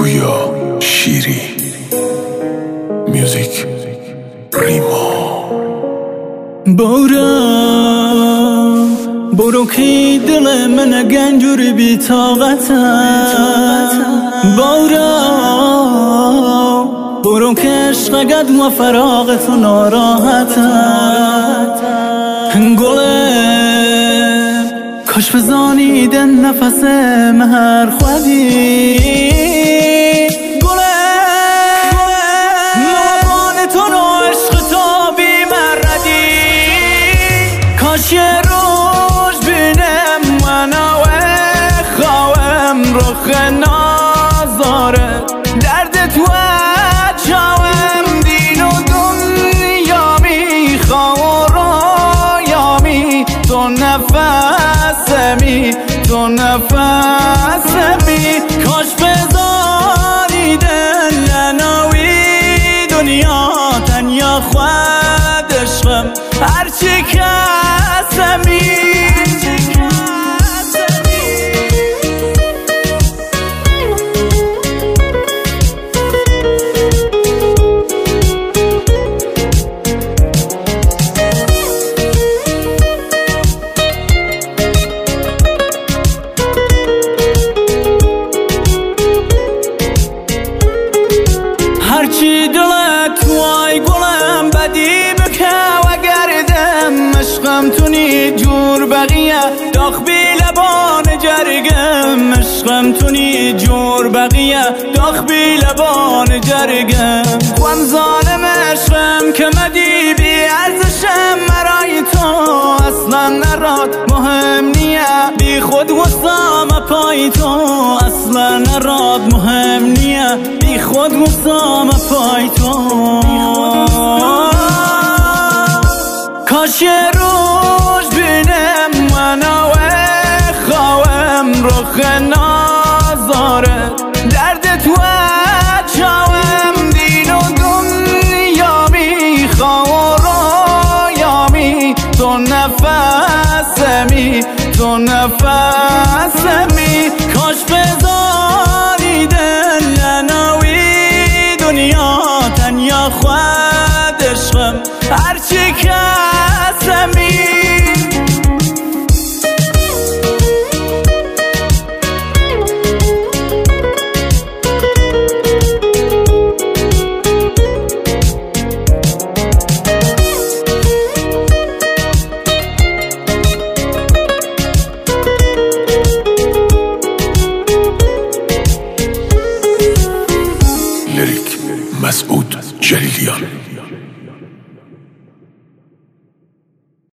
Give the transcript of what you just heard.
پویا شیری میوزیک ریما. برو که دل من گنجور بی طاقتم. برو که عشق قد و فراغ تو ناراحتم. گلم کاش بزانیدن نفس مهر خودی. یه روز بینم منو خواهم رخ نازاره دردت و چاهم دین و دنیا میخواه رویامی تو نفسمی کاش بذاری دل لنوی دنیا تنیا خود عشقم هرچی کسمی. هرچی دلت توای گلم بدی بکه و گردم عشقم تونی جور بقیه داخ بی لبان جرگم. عشقم تونی جور بقیه داخ بی لبان جرگم. خوام ظالم عشقم که مدی بی ارزشم مرای تو اصلا نراد مهم نیه بی خود وسام پای تو اصلا نراد مهم نیه بی خود وسام پای تو. کاش یه روز بینم منو خواهم رخ نازاره دردت و چاهم دین و دنیا میخواه رویامی تو نفسمی کاش بذاری دل لنوی دنیا تنیا خود عشقم هرچی کسمی. لیریک مسعود جلیلیان.